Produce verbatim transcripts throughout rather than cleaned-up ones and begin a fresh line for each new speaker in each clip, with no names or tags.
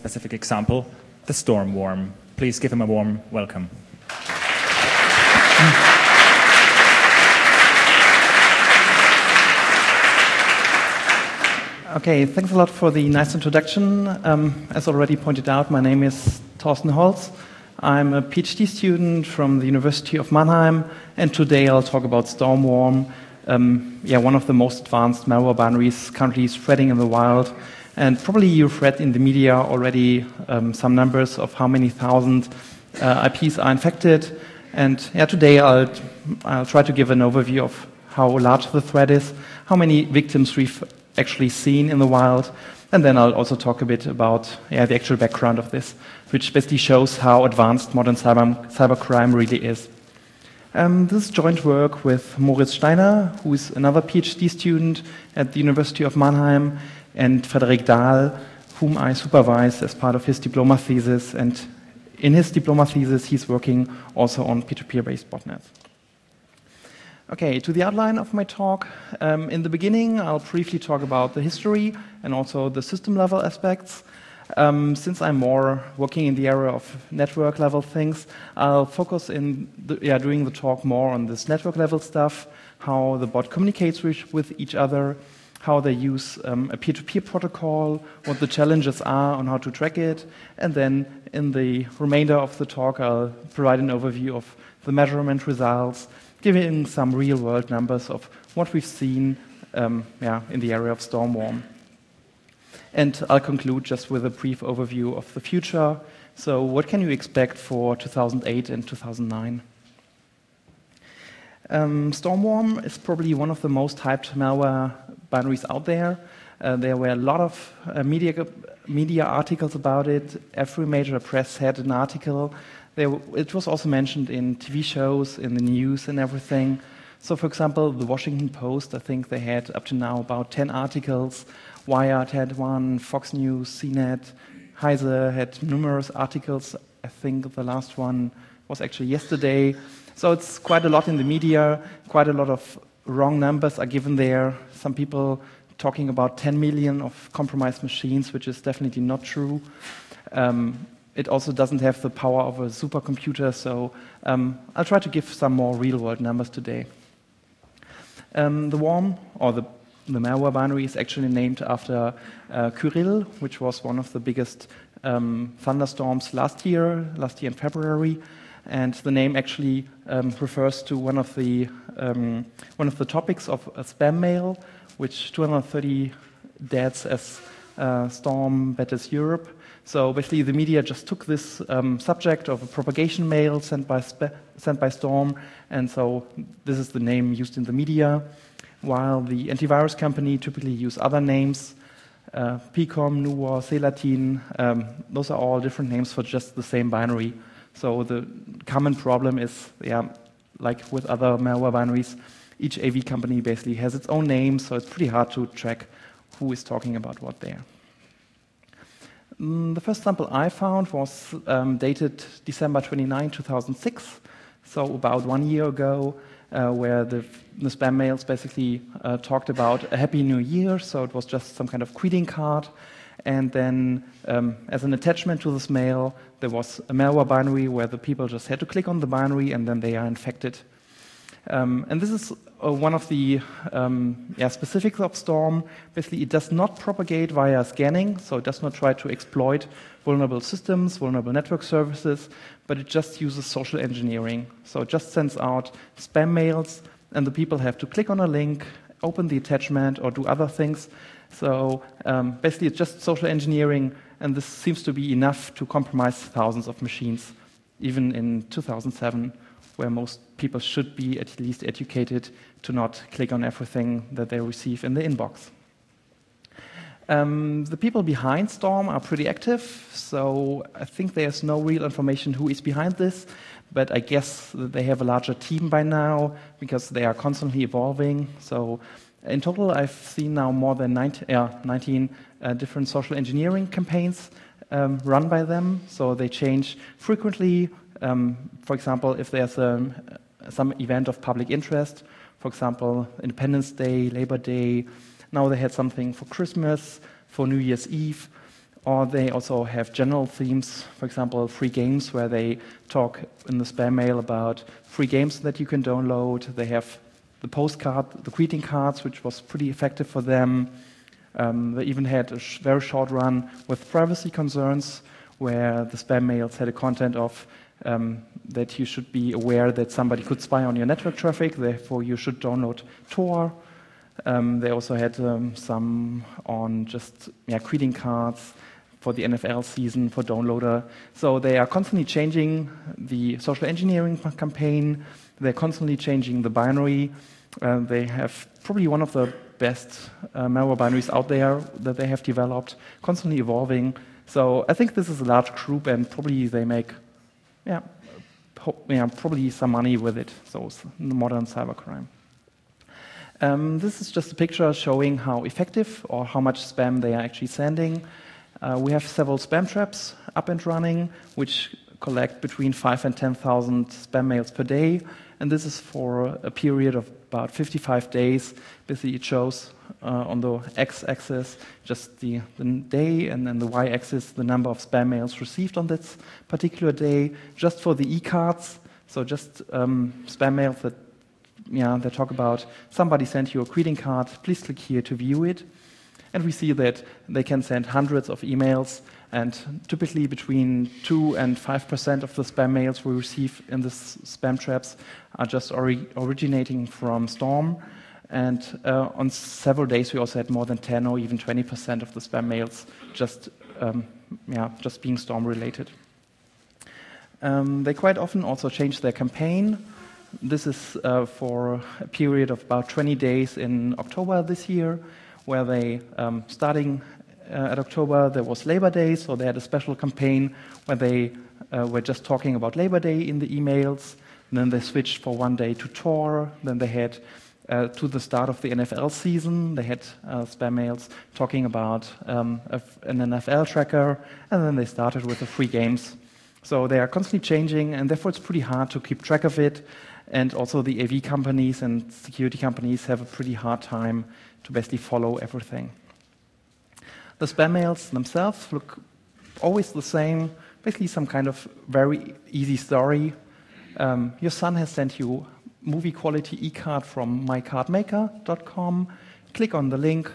specific example, the storm worm. Please give him a warm welcome.
Okay, thanks a lot for the nice introduction. Um, as already pointed out, my name is Thorsten Holz. I'm a PhD student from the University of Mannheim, and today I'll talk about Stormworm, um, yeah, one of the most advanced malware binaries currently spreading in the wild. And probably you've read in the media already um, some numbers of how many thousand uh, I Ps are infected. And yeah, today I'll, I'll try to give an overview of how large the threat is, how many victims we've actually seen in the wild, and then I'll also talk a bit about yeah, the actual background of this, which basically shows how advanced modern cyber cybercrime really is. Um, this is joint work with Moritz Steiner, who is another PhD student at the University of Mannheim, and Frederik Dahl, whom I supervise as part of his diploma thesis. And in his diploma thesis, he's working also on peer-to-peer-based botnets. Okay, to the outline of my talk. Um, in the beginning, I'll briefly talk about the history and also the system-level aspects. Um, since I'm more working in the area of network-level things, I'll focus in the, yeah, doing the talk more on this network-level stuff, how the bot communicates with, with each other, how they use um, a peer-to-peer protocol, what the challenges are on how to track it, and then in the remainder of the talk, I'll provide an overview of the measurement results, giving some real-world numbers of what we've seen um, yeah, in the area of Stormworm. And I'll conclude just with a brief overview of the future. So what can you expect for two thousand eight and two thousand nine? Um, Stormworm is probably one of the most hyped malware binaries out there. Uh, there were a lot of uh, media, media articles about it. Every major press had an article. There, it was also mentioned in T V shows, in the news and everything. So for example, the Washington Post, I think they had up to now about ten articles. Wired had one, Fox News, C net, Heise had numerous articles. I think the last one was actually yesterday. So it's quite a lot in the media, quite a lot of wrong numbers are given there. Some people talking about ten million of compromised machines, which is definitely not true. Um, It also doesn't have the power of a supercomputer, so um, I'll try to give some more real-world numbers today. Um, the worm, or the, the malware binary, is actually named after uh, Kyrill, which was one of the biggest um, thunderstorms last year, last year in February. And the name actually um, refers to one of the um, one of the topics of a spam mail, which two hundred thirty deaths as uh, storm batters Europe. So basically, the media just took this um, subject of a propagation mail sent by sent by Storm, and so this is the name used in the media. While the antivirus company typically use other names, uh, P COM, Nuwar, Celatin, um, those are all different names for just the same binary. So the common problem is, yeah, like with other malware binaries, each A V company basically has its own name, so it's pretty hard to track who is talking about what there. The first sample I found was um, dated December twenty-ninth, two thousand six, so about one year ago, uh, where the, the spam mails basically uh, talked about a Happy New Year, so it was just some kind of greeting card. And then um, as an attachment to this mail, there was a malware binary where the people just had to click on the binary and then they are infected. Um, and this is uh, one of the um, yeah, specifics of Storm. Basically, it does not propagate via scanning, so it does not try to exploit vulnerable systems, vulnerable network services, but it just uses social engineering. So it just sends out spam mails, and the people have to click on a link, open the attachment, or do other things. So um, basically, it's just social engineering, and this seems to be enough to compromise thousands of machines, even in two thousand seven. Where most people should be at least educated to not click on everything that they receive in the inbox. Um, the people behind Storm are pretty active, so I think there's no real information who is behind this, but I guess that they have a larger team by now because they are constantly evolving. So in total, I've seen now more than nineteen, uh, nineteen uh, different social engineering campaigns um, run by them, so they change frequently. Um, for example, if there's a, some event of public interest, for example, Independence Day, Labor Day, now they had something for Christmas, for New Year's Eve, or they also have general themes, for example, free games, where they talk in the spam mail about free games that you can download. They have the postcard, the greeting cards, which was pretty effective for them. Um, they even had a sh very short run with privacy concerns, where the spam mails had a content of um, that you should be aware that somebody could spy on your network traffic, therefore you should download Tor. Um, they also had um, some on just yeah, greeting cards for the N F L season, for Downloader. So they are constantly changing the social engineering campaign. They're constantly changing the binary. Uh, they have probably one of the best uh, malware binaries out there that they have developed, constantly evolving. So I think this is a large group, and probably they make yeah, yeah, probably some money with it. So it's modern cybercrime. Um, this is just a picture showing how effective or how much spam they are actually sending. Uh, we have several spam traps up and running, which collect between five and ten thousand spam mails per day, and this is for a period of about fifty-five days. Basically, it shows uh, on the x-axis just the, the day, and then the y-axis the number of spam mails received on this particular day, just for the e-cards. So just um, spam mails that yeah they talk about somebody sent you a greeting card. Please click here to view it. And we see that they can send hundreds of emails, and typically between two and five percent of the spam mails we receive in this spam traps are just ori originating from Storm. And uh, on several days we also had more than ten or even twenty percent of the spam mails just, um, yeah, just being Storm related. Um, they quite often also change their campaign. This is uh, for a period of about twenty days in October this year, where they, um, starting uh, at October, there was Labor Day, so they had a special campaign where they uh, were just talking about Labor Day in the emails. And then they switched for one day to Tor. Then they had, uh, to the start of the N F L season, they had uh, spam mails talking about um, an N F L tracker, and then they started with the free games. So they are constantly changing, and therefore it's pretty hard to keep track of it. And also the A V companies and security companies have a pretty hard time to basically follow everything. The spam mails themselves look always the same, basically some kind of very easy story. Um, your son has sent you movie quality e-card from my card maker dot com. Click on the link.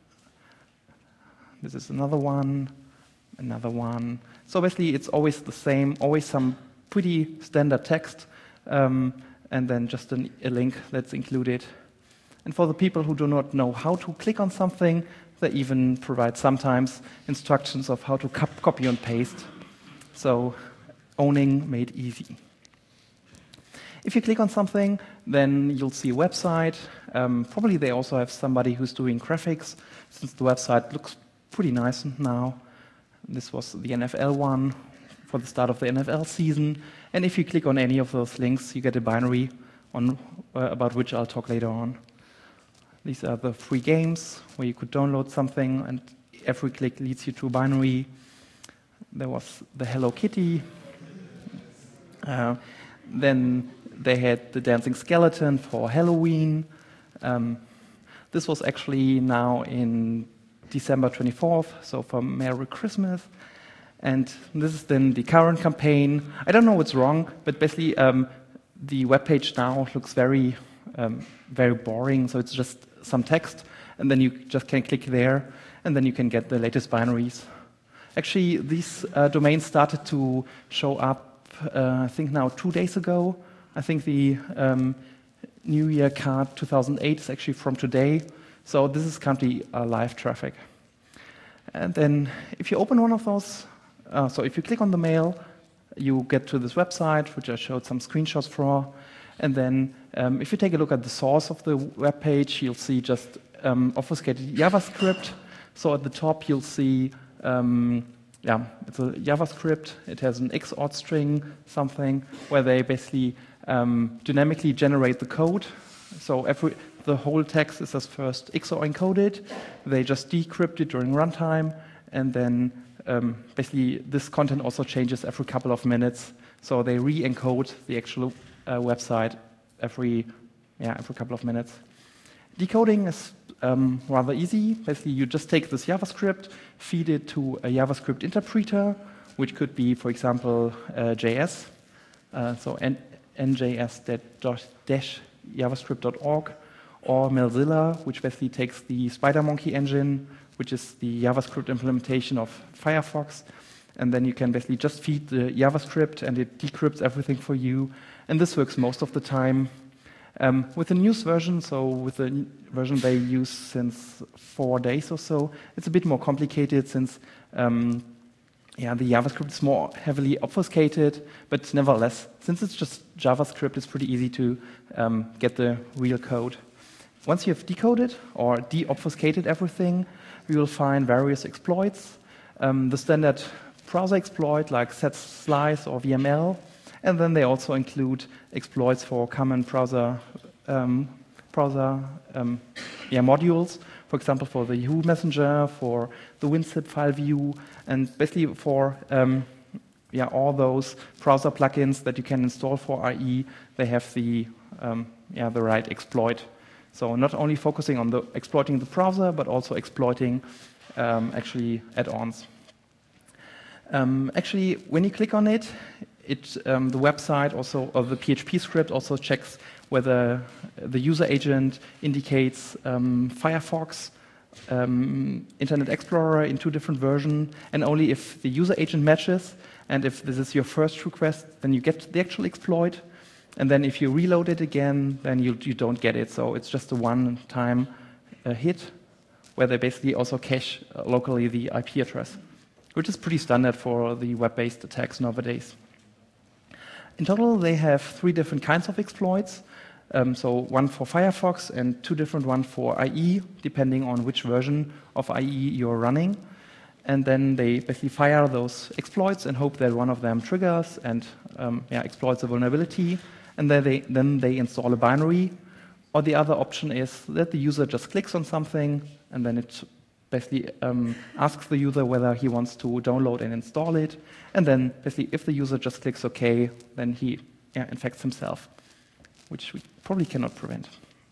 This is another one, another one. So basically it's always the same, always some pretty standard text, um, and then just an, a link that's included. And for the people who do not know how to click on something, they even provide sometimes instructions of how to copy and paste. So owning made easy. If you click on something, then you'll see a website. Um, probably they also have somebody who's doing graphics, since the website looks pretty nice now. This was the N F L one for the start of the N F L season. And if you click on any of those links, you get a binary on, uh, about which I'll talk later on. These are the free games where you could download something, and every click leads you to a binary. There was the Hello Kitty. Uh, then they had the dancing skeleton for Halloween. Um, this was actually now in December twenty-fourth, so for Merry Christmas. And this is then the current campaign. I don't know what's wrong, but basically um, the web page now looks very, um, very boring. So it's just some text, and then you just can click there, and then you can get the latest binaries. Actually, these uh, domains started to show up, uh, I think now two days ago. I think the um, New Year card two thousand eight is actually from today. So this is currently uh, live traffic. And then if you open one of those, uh, so if you click on the mail, you get to this website, which I showed some screenshots for. And then um, if you take a look at the source of the web page, you'll see just um, obfuscated JavaScript. So at the top, you'll see, um, yeah, it's a JavaScript. It has an X O R string, something, where they basically um, dynamically generate the code. So every, the whole text is as first X O R encoded. They just decrypt it during runtime, and then um, basically this content also changes every couple of minutes. So they re-encode the actual uh, website every, yeah, every couple of minutes. Decoding is um, rather easy. Basically, you just take this JavaScript, feed it to a JavaScript interpreter, which could be, for example, uh, J S, uh, so N J S dash javascript dot org, or Melzilla, which basically takes the SpiderMonkey engine, which is the JavaScript implementation of Firefox, and then you can basically just feed the JavaScript and it decrypts everything for you. And this works most of the time. Um, with the newest version, so with the version they use since four days or so, it's a bit more complicated since um, yeah, the JavaScript is more heavily obfuscated, but nevertheless, since it's just JavaScript, it's pretty easy to um, get the real code. Once you have decoded or de-obfuscated everything, we will find various exploits. Um, the standard browser exploit like set slice or V M L, and then they also include exploits for common browser um, browser um, yeah, modules, for example, for the Yahoo Messenger, for the WinZip file view, and basically for um, yeah, all those browser plugins that you can install for I E, they have the, um, yeah, the right exploit. So not only focusing on the exploiting the browser, but also exploiting um, actually add-ons. Um, actually, when you click on it, it um, the website also, or the P H P script also checks whether the user agent indicates um, Firefox, um, Internet Explorer in two different versions, and only if the user agent matches, and if this is your first request, then you get the actual exploit. And then if you reload it again, then you, you don't get it. So it's just a one-time uh, hit, where they basically also cache uh, locally the I P address, which is pretty standard for the web-based attacks nowadays. In total, they have three different kinds of exploits. Um, so one for Firefox and two different ones for I E, depending on which version of I E you're running. And then they basically fire those exploits and hope that one of them triggers and um, yeah, exploits a vulnerability. And then they, then they install a binary. Or the other option is that the user just clicks on something, and then it basically um, asks the user whether he wants to download and install it. And then basically if the user just clicks OK, then he yeah, infects himself, which we probably cannot prevent.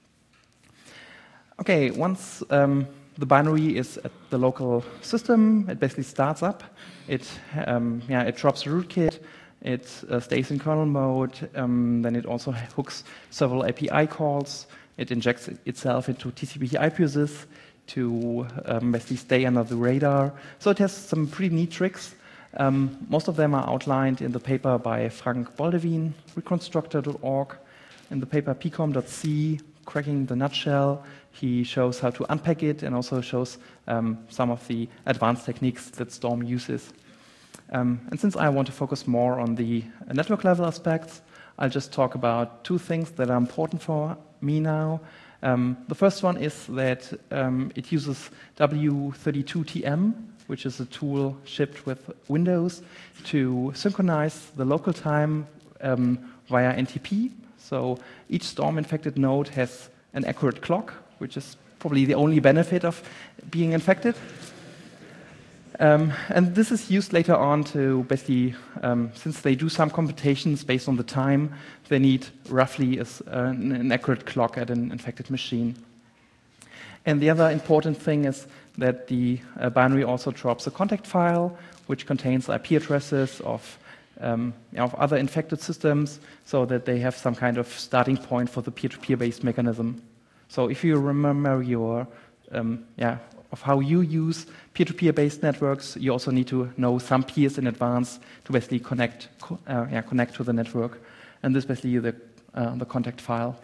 OK, once um, the binary is at the local system, it basically starts up. It, um, yeah, it drops the rootkit. It uh, stays in kernel mode. Um, then it also hooks several A P I calls. It injects itself into T C P I P sys to um, basically stay under the radar. So it has some pretty neat tricks. Um, most of them are outlined in the paper by Frank Boldewijn, reconstructor dot org. In the paper P COM dot C, Cracking the Nutshell, he shows how to unpack it and also shows um, some of the advanced techniques that Storm uses. Um, and since I want to focus more on the network level aspects, I'll just talk about two things that are important for me now. Um, the first one is that um, it uses W thirty-two T M, which is a tool shipped with Windows, to synchronize the local time um, via N T P. So each Storm-infected node has an accurate clock, which is probably the only benefit of being infected. Um, and this is used later on to basically, um, since they do some computations based on the time, they need roughly a, an, an accurate clock at an infected machine. And the other important thing is that the uh, binary also drops a contact file, which contains I P addresses of, um, of other infected systems, so that they have some kind of starting point for the peer-to-peer-based mechanism. So if you remember your, um, yeah, of how you use peer-to-peer-based networks, you also need to know some peers in advance to basically connect, uh, yeah, connect to the network. And this is basically the, uh, the contact file.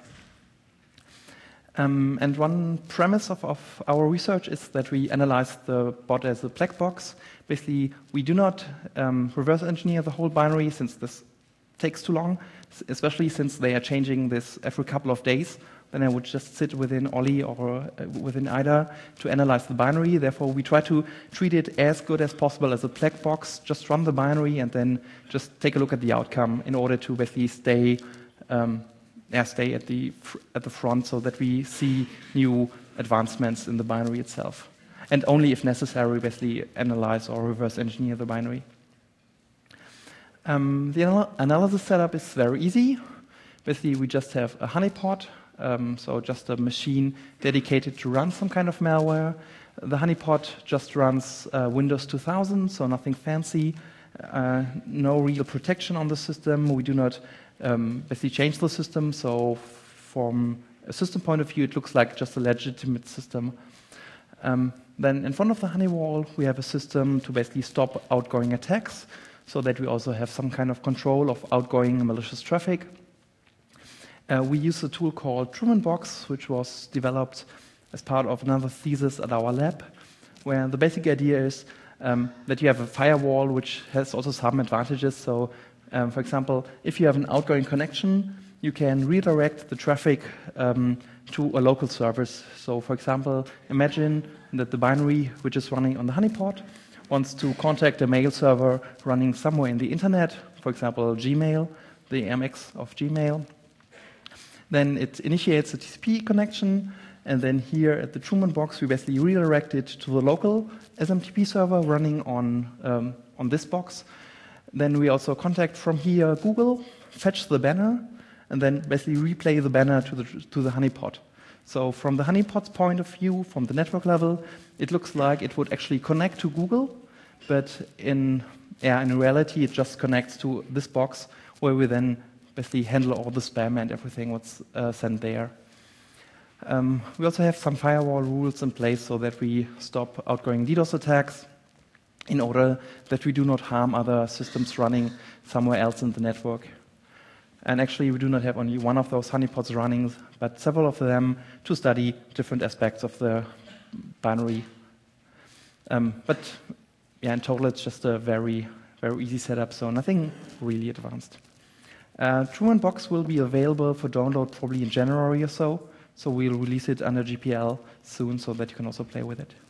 Um, and one premise of, of our research is that we analyze the bot as a black box. Basically, we do not um, reverse engineer the whole binary, since this takes too long, especially since they are changing this every couple of days. Then I would just sit within Olly or uh, within I D A to analyze the binary. Therefore, we try to treat it as good as possible as a black box, just run the binary and then just take a look at the outcome in order to basically stay, um, yeah, stay at the, at the front so that we see new advancements in the binary itself. And only if necessary, basically analyze or reverse engineer the binary. Um, the anal analysis setup is very easy. Basically, we just have a honeypot um, so just a machine dedicated to run some kind of malware. The honeypot just runs uh, Windows two thousand, so nothing fancy, uh, no real protection on the system. We do not um, basically change the system, so from a system point of view, it looks like just a legitimate system. Um, then in front of the Honeywall, we have a system to basically stop outgoing attacks, so that we also have some kind of control of outgoing malicious traffic. Uh, we use a tool called Truman Box, which was developed as part of another thesis at our lab, where the basic idea is um, that you have a firewall which has also some advantages. So, um, for example, if you have an outgoing connection, you can redirect the traffic um, to a local service. So, for example, imagine that the binary which is running on the honeypot wants to contact a mail server running somewhere in the internet, for example, Gmail, the M X of Gmail. Then it initiates a T C P connection, and then here at the Truman Box, we basically redirect it to the local S M T P server running on, um, on this box. Then we also contact from here Google, fetch the banner, and then basically replay the banner to the, to the honeypot. So from the honeypot's point of view, from the network level, it looks like it would actually connect to Google, but in, yeah, in reality, it just connects to this box where we then basically handle all the spam and everything what's uh, sent there. Um, we also have some firewall rules in place so that we stop outgoing DDoS attacks in order that we do not harm other systems running somewhere else in the network. And actually, we do not have only one of those honeypots running, but several of them to study different aspects of the binary. Um, but yeah, in total, it's just a very, very easy setup, so nothing really advanced. Uh, Truman Box will be available for download probably in January or so, so we'll release it under G P L soon so that you can also play with it.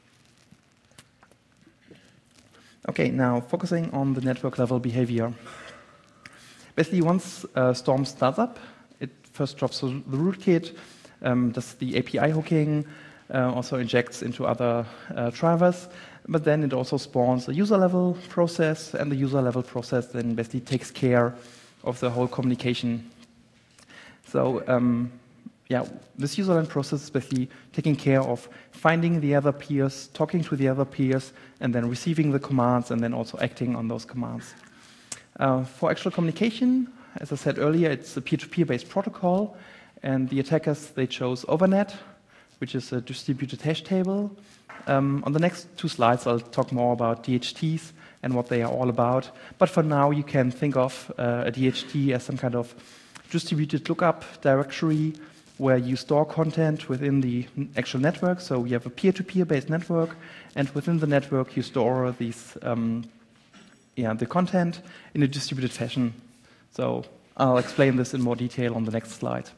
Okay, now focusing on the network level behavior. Basically, once uh, Storm starts up, it first drops the rootkit, um, does the A P I hooking, uh, also injects into other uh, drivers, but then it also spawns a user level process, and the user level process then basically takes care of the whole communication. So, um, yeah, this user level process is basically taking care of finding the other peers, talking to the other peers, and then receiving the commands, and then also acting on those commands. Uh, for actual communication, as I said earlier, it's a peer-to-peer based protocol, and the attackers, they chose Overnet, which is a distributed hash table. Um, on the next two slides, I'll talk more about D H Ts and what they are all about. But for now, you can think of uh, a D H T as some kind of distributed lookup directory where you store content within the actual network. So we have a peer-to-peer based network, and within the network, you store these, um, yeah, the content in a distributed fashion. So I'll explain this in more detail on the next slide.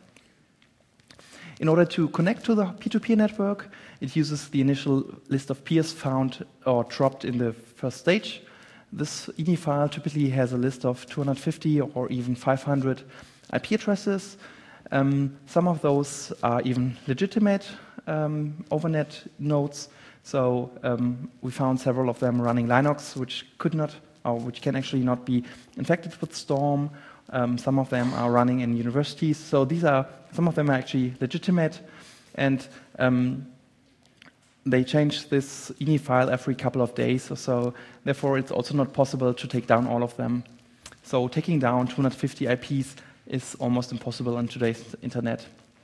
In order to connect to the peer-to-peer network, it uses the initial list of peers found or dropped in the first stage. This I N I file typically has a list of two hundred fifty or even five hundred I P addresses. Um, some of those are even legitimate um, Overnet nodes. So um, we found several of them running Linux, which could not, or which can actually not be infected with Storm. Um, some of them are running in universities. So these are, some of them are actually legitimate, and um, they change this I N I file every couple of days or so. Therefore, it's also not possible to take down all of them. So taking down two hundred fifty I Ps is almost impossible on today's internet.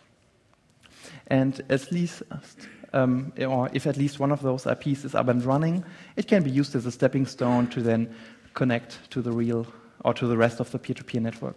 And at least, um, or if at least one of those I Ps is up and running, it can be used as a stepping stone to then connect to the real or to the rest of the peer-to-peer network.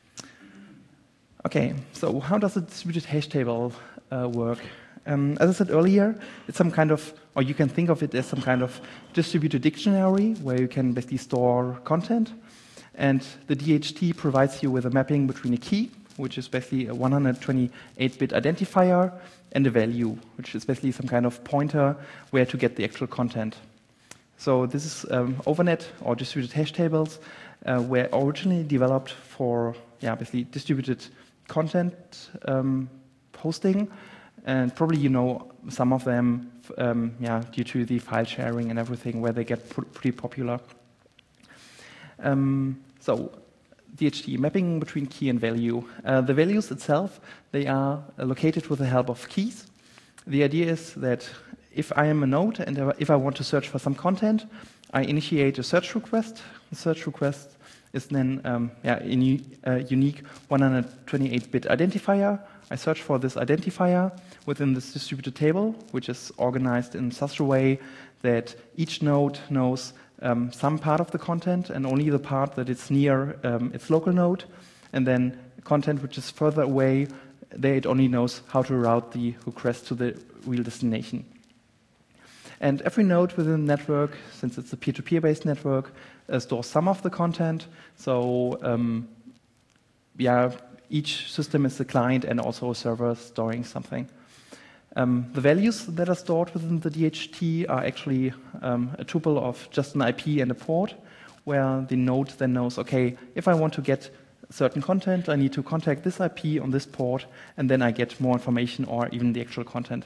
Okay, so how does a distributed hash table uh, work? Um, as I said earlier, it's some kind of, or you can think of it as some kind of distributed dictionary where you can basically store content. And the D H T provides you with a mapping between a key, which is basically a one hundred twenty-eight bit identifier, and a value, which is basically some kind of pointer where to get the actual content. So this is um, Overnet or distributed hash tables, uh, were originally developed for yeah, basically distributed content um, hosting, and probably you know some of them um, yeah, due to the file sharing and everything, where they get pr pretty popular. Um, so D H T, mapping between key and value. Uh, the values itself, they are located with the help of keys. The idea is that if I am a node and if I want to search for some content, I initiate a search request. The search request is then um, yeah, a uh, unique one hundred twenty-eight bit identifier. I search for this identifier within this distributed table, which is organized in such a way that each node knows um, some part of the content and only the part that is near um, its local node. And then content which is further away, there it only knows how to route the request to the real destination. And every node within the network, since it's a peer-to-peer based network, uh, stores some of the content. So um, yeah, each system is a client and also a server storing something. Um, the values that are stored within the D H T are actually um, a tuple of just an I P and a port, where the node then knows, okay, if I want to get certain content, I need to contact this I P on this port, and then I get more information or even the actual content.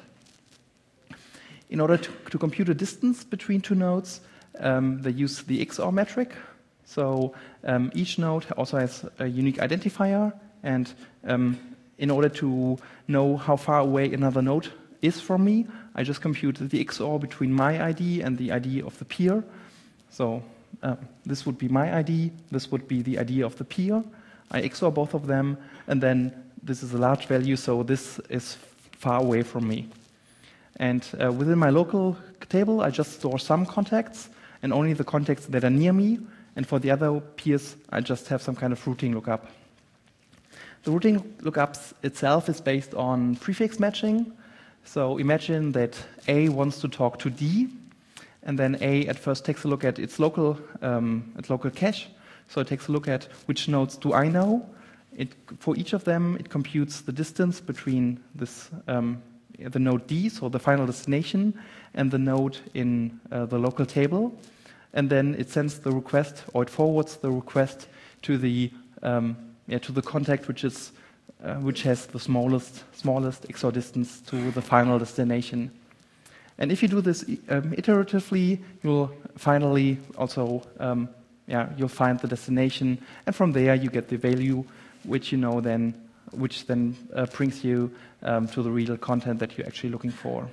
In order to, to compute a distance between two nodes, um, they use the X O R metric. So um, each node also has a unique identifier, and um, in order to know how far away another node is from me, I just compute the X O R between my I D and the I D of the peer. So uh, this would be my I D, this would be the I D of the peer. I X O R both of them, and then this is a large value, so this is far away from me. And uh, within my local table, I just store some contacts, and only the contacts that are near me. And for the other peers, I just have some kind of routing lookup. The routing lookups itself is based on prefix matching. So imagine that A wants to talk to D, and then A at first takes a look at its local, um, its local cache. So it takes a look at which nodes do I know. It, for each of them, it computes the distance between this, um, the node D, so the final destination, and the node in uh, the local table. And then it sends the request, or it forwards the request to the um, yeah, to the contact which is uh, which has the smallest smallest X O R distance to the final destination. And if you do this um, iteratively, you'll finally also um, yeah you'll find the destination, and from there you get the value, which you know then which then uh, brings you um, to the real content that you're actually looking for.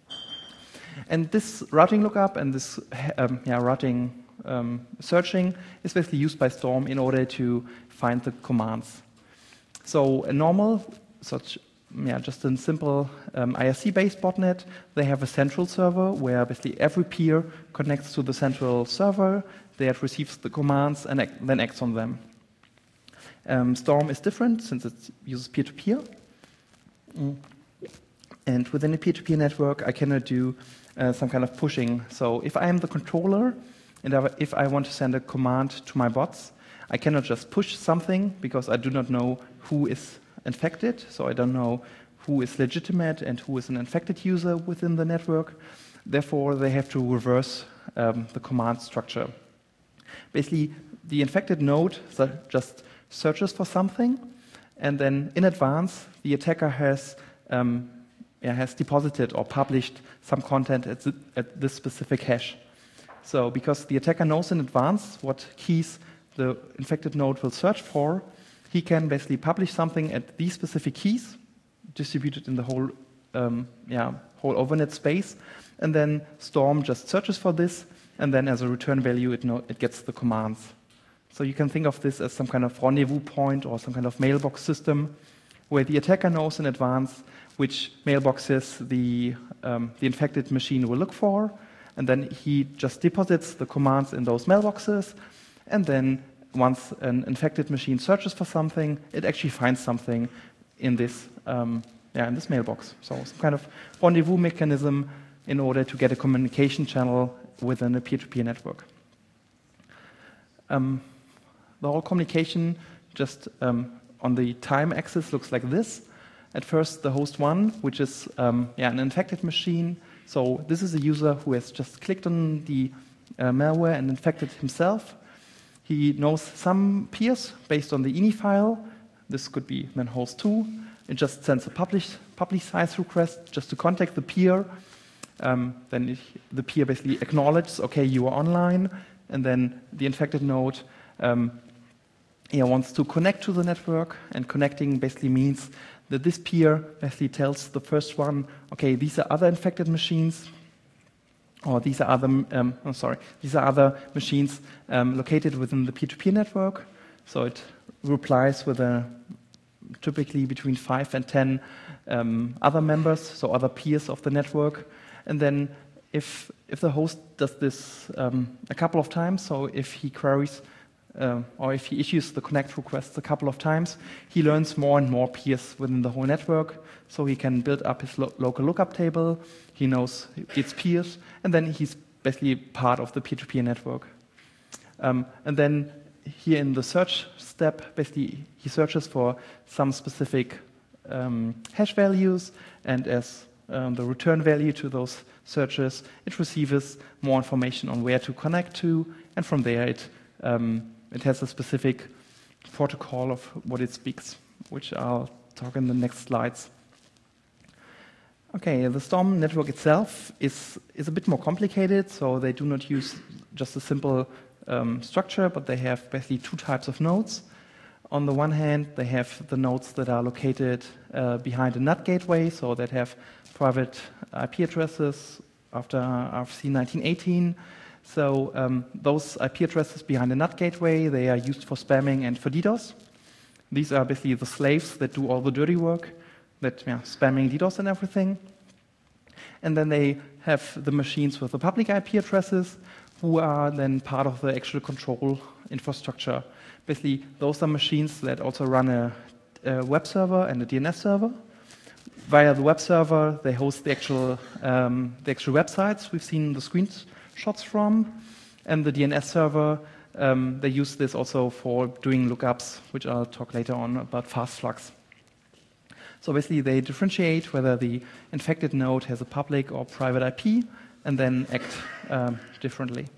And this routing lookup and this um, yeah, routing um, searching is basically used by Storm in order to find the commands. So a normal, such yeah, just a simple um, I R C-based botnet, they have a central server where basically every peer connects to the central server that receives the commands and ac then acts on them. Um, Storm is different since it uses peer-to-peer. Mm. And within a peer-to-peer network, I cannot do uh, some kind of pushing. So if I am the controller, and if I want to send a command to my bots, I cannot just push something because I do not know who is infected. So I don't know who is legitimate and who is an infected user within the network. Therefore, they have to reverse um, the command structure. Basically, the infected node just searches for something, and then in advance, the attacker has um, yeah, has deposited or published some content at, the, at this specific hash. So because the attacker knows in advance what keys the infected node will search for, he can basically publish something at these specific keys, distributed in the whole, um, yeah, whole overnet space, and then Storm just searches for this, and then as a return value, it, know, it gets the commands. So you can think of this as some kind of rendezvous point or some kind of mailbox system where the attacker knows in advance which mailboxes the, um, the infected machine will look for, and then he just deposits the commands in those mailboxes, and then once an infected machine searches for something, it actually finds something in this, um, yeah, in this mailbox. So some kind of rendezvous mechanism in order to get a communication channel within a peer-to-peer network. Um, the whole communication just um, on the time axis looks like this. At first, the host one, which is um, yeah, an infected machine. So this is a user who has just clicked on the uh, malware and infected himself. He knows some peers based on the ini file. This could be then host two. It just sends a publish, publicize request just to contact the peer. Um, then it, the peer basically acknowledges, okay, you are online. And then the infected node um, he wants to connect to the network, and connecting basically means that this peer basically tells the first one, okay, these are other infected machines, or these are other, um, oh, sorry, these are other machines um, located within the peer-to-peer network. So it replies with a typically between five and ten um, other members, so other peers of the network. And then if if the host does this um, a couple of times, so if he queries uh, or if he issues the connect requests a couple of times, he learns more and more peers within the whole network. So he can build up his lo local lookup table. He knows its peers, and then he's basically part of the peer-to-peer network. Um, and then here in the search step, basically he searches for some specific um, hash values, and as um, the return value to those searches, it receives more information on where to connect to, and from there it um, it has a specific protocol of what it speaks, which I'll talk in the next slides. Okay, the Storm network itself is is a bit more complicated, so they do not use just a simple Um, structure, but they have basically two types of nodes. On the one hand, they have the nodes that are located uh, behind a NAT gateway, so that have private I P addresses after R F C nineteen eighteen. So um, those I P addresses behind a NAT gateway, they are used for spamming and for DDoS. These are basically the slaves that do all the dirty work, that yeah, spamming, DDoS, and everything. And then they have the machines with the public I P addresses, who are then part of the actual control infrastructure. Basically, those are machines that also run a, a web server and a D N S server. Via the web server, they host the actual, um, the actual websites we've seen the screenshots from. And the D N S server, um, they use this also for doing lookups, which I'll talk later on about fast flux. So basically, they differentiate whether the infected node has a public or private I P, and then act um, differently.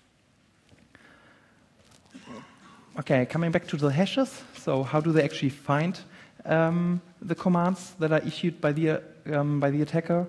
Okay, coming back to the hashes. So how do they actually find um, the commands that are issued by the, um, by the attacker?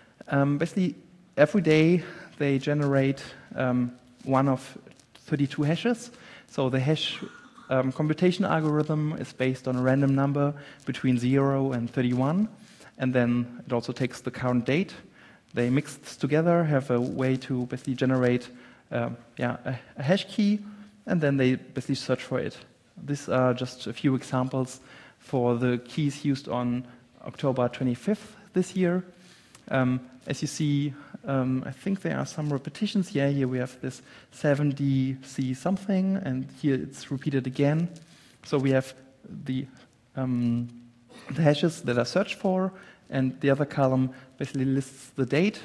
Um, basically, every day they generate um, one of thirty-two hashes. So the hash um, computation algorithm is based on a random number between zero and thirty-one. And then it also takes the current date. They mix this together, have a way to basically generate uh, yeah, a, a hash key, and then they basically search for it. These are just a few examples for the keys used on October twenty-fifth this year. Um, as you see, um, I think there are some repetitions. Yeah, here we have this seven D C something, and here it's repeated again. So we have the, um, the hashes that are searched for, and the other column basically lists the date.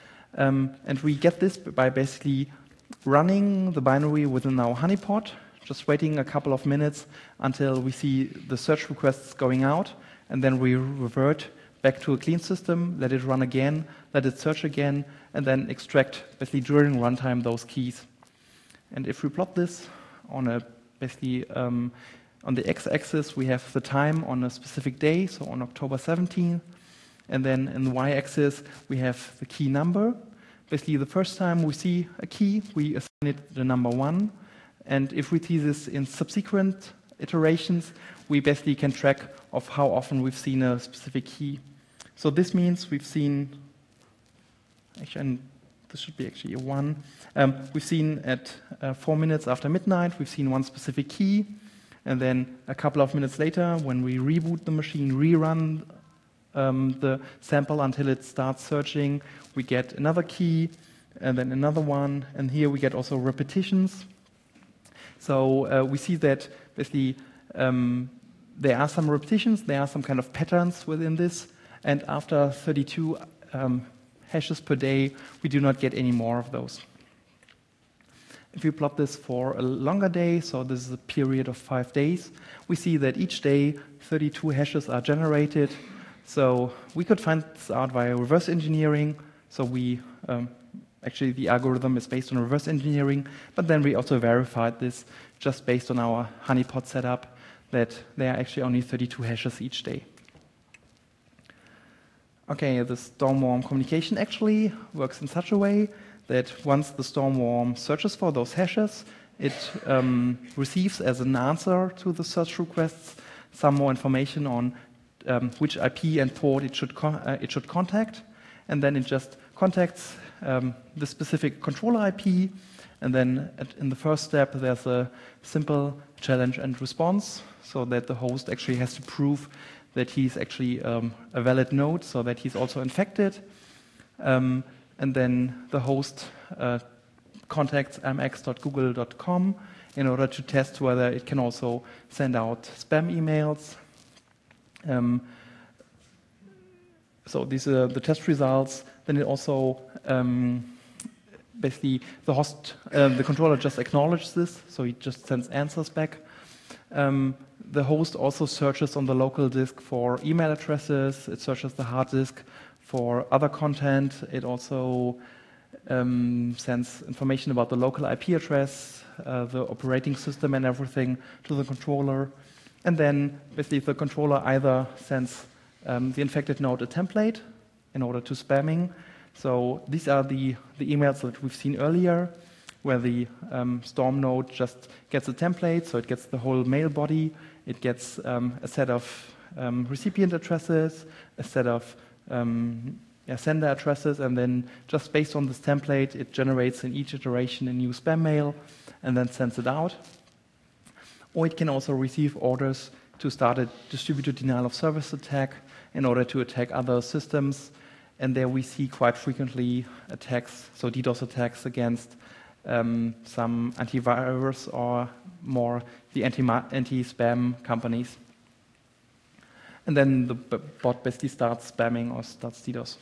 Um, and we get this by basically running the binary within our honeypot, just waiting a couple of minutes until we see the search requests going out, and then we revert back to a clean system, let it run again, let it search again, and then extract basically during runtime those keys. And if we plot this on a basically um, on the x-axis, we have the time on a specific day, so on October seventeenth. And then in the y-axis, we have the key number. Basically, the first time we see a key, we assign it the number one. And if we see this in subsequent iterations, we basically can track of how often we've seen a specific key. So this means we've seen, actually, and this should be actually a one. Um, we've seen at uh, four minutes after midnight, we've seen one specific key. And then a couple of minutes later, when we reboot the machine, rerun Um, the sample until it starts searching, we get another key, and then another one, and here we get also repetitions. So uh, we see that basically um, there are some repetitions, there are some kind of patterns within this, and after thirty-two um, hashes per day, we do not get any more of those. If we plot this for a longer day, so this is a period of five days, we see that each day thirty-two hashes are generated. So we could find this out via reverse engineering. So we um, actually the algorithm is based on reverse engineering, but then we also verified this just based on our honeypot setup that there are actually only thirty-two hashes each day. Okay, the Stormworm communication actually works in such a way that once the Stormworm searches for those hashes, it um, receives as an answer to the search requests some more information on um, which I P and port it should, con uh, it should contact. And then it just contacts um, the specific controller I P. And then at, in the first step, there's a simple challenge and response, so that the host actually has to prove that he's actually um, a valid node, so that he's also infected. Um, and then the host uh, contacts m x dot google dot com in order to test whether it can also send out spam emails. Um, so these are the test results. Then it also um, basically the host, uh, the controller just acknowledges this, so he just sends answers back. Um, the host also searches on the local disk for email addresses. It searches the hard disk for other content. It also um, sends information about the local I P address, uh, the operating system and everything to the controller. And then basically the controller either sends um, the infected node a template in order to spamming. So these are the, the emails that we've seen earlier, where the um, Storm node just gets a template, so it gets the whole mail body, it gets um, a set of um, recipient addresses, a set of um, yeah, sender addresses, and then just based on this template, it generates in each iteration a new spam mail, and then sends it out. Or it can also receive orders to start a distributed denial of service attack in order to attack other systems. And there we see quite frequently attacks, so DDoS attacks against um, some antivirus or more the anti-spam companies. And then the bot basically starts spamming or starts DDoS.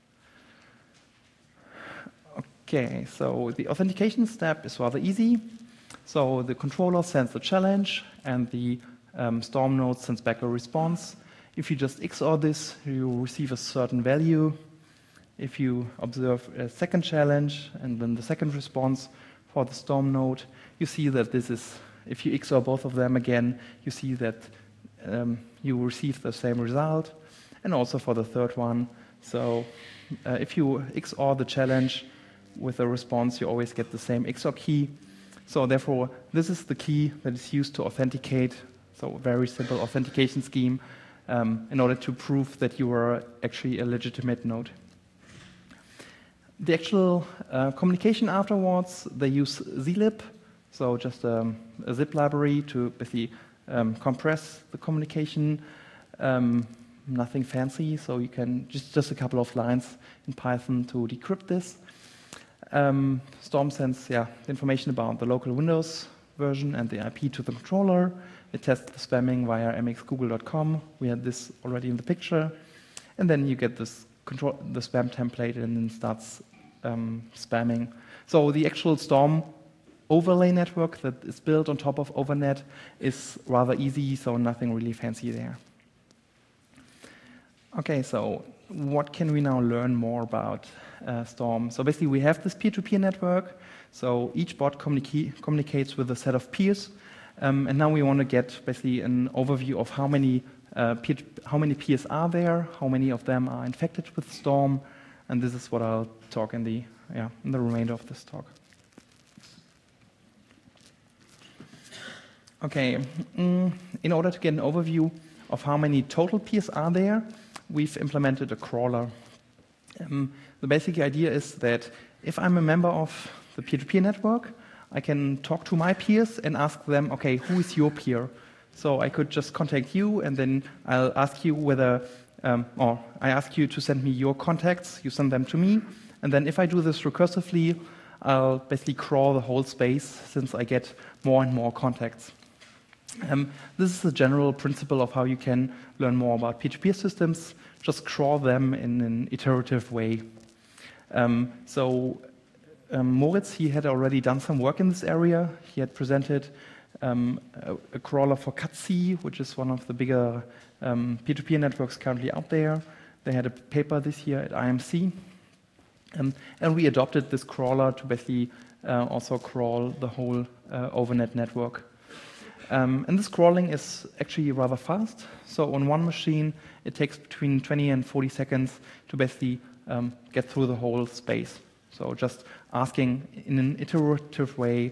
Okay, so the authentication step is rather easy. So the controller sends the challenge, and the um, Storm node sends back a response. If you just X O R this, you receive a certain value. If you observe a second challenge and then the second response for the Storm node, you see that this is, if you X O R both of them again, you see that um, you receive the same result. And also for the third one. So uh, if you X O R the challenge with a response, you always get the same X O R key. So therefore, this is the key that is used to authenticate, so a very simple authentication scheme um, in order to prove that you are actually a legitimate node. The actual uh, communication afterwards, they use zlib, so just um, a zip library to basically um, compress the communication. Um, nothing fancy, so you can just, just a couple of lines in Python to decrypt this. Um, Storm sends yeah, the information about the local Windows version and the I P to the controller. It tests the spamming via m x google dot com. We had this already in the picture. And then you get this control, the spam template, and then starts um, spamming. So the actual Storm overlay network that is built on top of Overnet is rather easy, so nothing really fancy there. Okay, so what can we now learn more about uh, Storm? So basically we have this peer-to-peer network. So each bot communica communicates with a set of peers. Um, and now we want to get basically an overview of how many, uh, peer how many peers are there, how many of them are infected with Storm. And this is what I'll talk in the, yeah, in the remainder of this talk. Okay, mm, in order to get an overview of how many total peers are there, we've implemented a crawler. Um, the basic idea is that if I'm a member of the peer-to-peer network, I can talk to my peers and ask them, okay, who is your peer? So I could just contact you, and then I'll ask you whether, um, or I ask you to send me your contacts, you send them to me, and then if I do this recursively, I'll basically crawl the whole space since I get more and more contacts. Um, this is the general principle of how you can learn more about peer-to-peer systems. Just crawl them in an iterative way. Um, so um, Moritz, he had already done some work in this area. He had presented um, a, a crawler for C A T C, which is one of the bigger um, peer-to-peer networks currently out there. They had a paper this year at I M C. Um, and we adopted this crawler to basically uh, also crawl the whole uh, Overnet network. Um, and this crawling is actually rather fast. So on one machine, it takes between twenty and forty seconds to basically um, get through the whole space. So just asking in an iterative way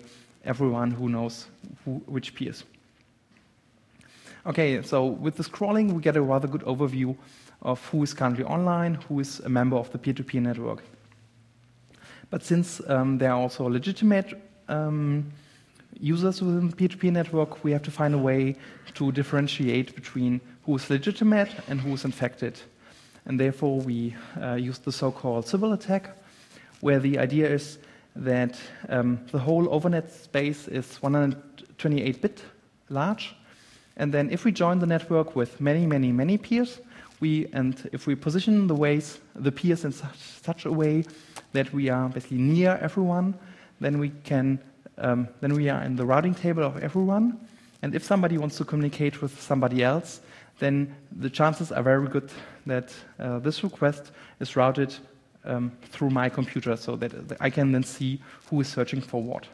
everyone who knows who, which peers. Okay, so with the scrolling, we get a rather good overview of who is currently online, who is a member of the peer-to-peer network. But since um, there are also legitimate um, users within the peer-to-peer network, we have to find a way to differentiate between who is legitimate and who is infected. And therefore, we uh, use the so-called Sybil attack, where the idea is that um, the whole overnet space is one hundred twenty-eight bit large. And then if we join the network with many, many, many peers, we, and if we position the ways, the peers in such, such a way that we are basically near everyone, then we can, um, then we are in the routing table of everyone. And if somebody wants to communicate with somebody else, then the chances are very good that uh, this request is routed um, through my computer, so that, that I can then see who is searching for what.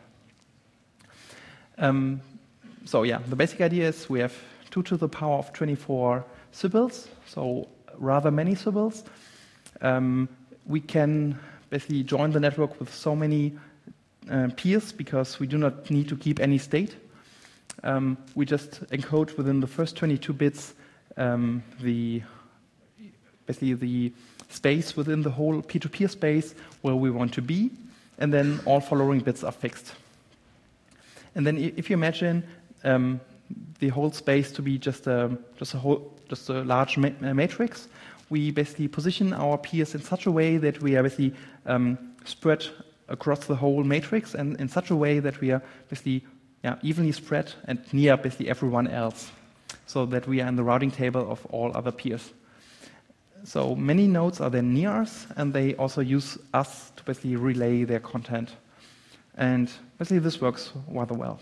Um, So yeah, the basic idea is we have two to the power of twenty-four Sybils, so rather many Sybils. Um, we can basically join the network with so many uh, peers because we do not need to keep any state. Um, we just encode within the first twenty-two bits um, the basically the space within the whole peer-to-peer space where we want to be, and then all following bits are fixed. And then if you imagine Um, the whole space to be just a just a whole just a large ma matrix, we basically position our peers in such a way that we are basically um, spread across the whole matrix, and in such a way that we are basically yeah, evenly spread and near basically everyone else, so that we are in the routing table of all other peers. So many nodes are then near us, and they also use us to basically relay their content, and basically this works rather well.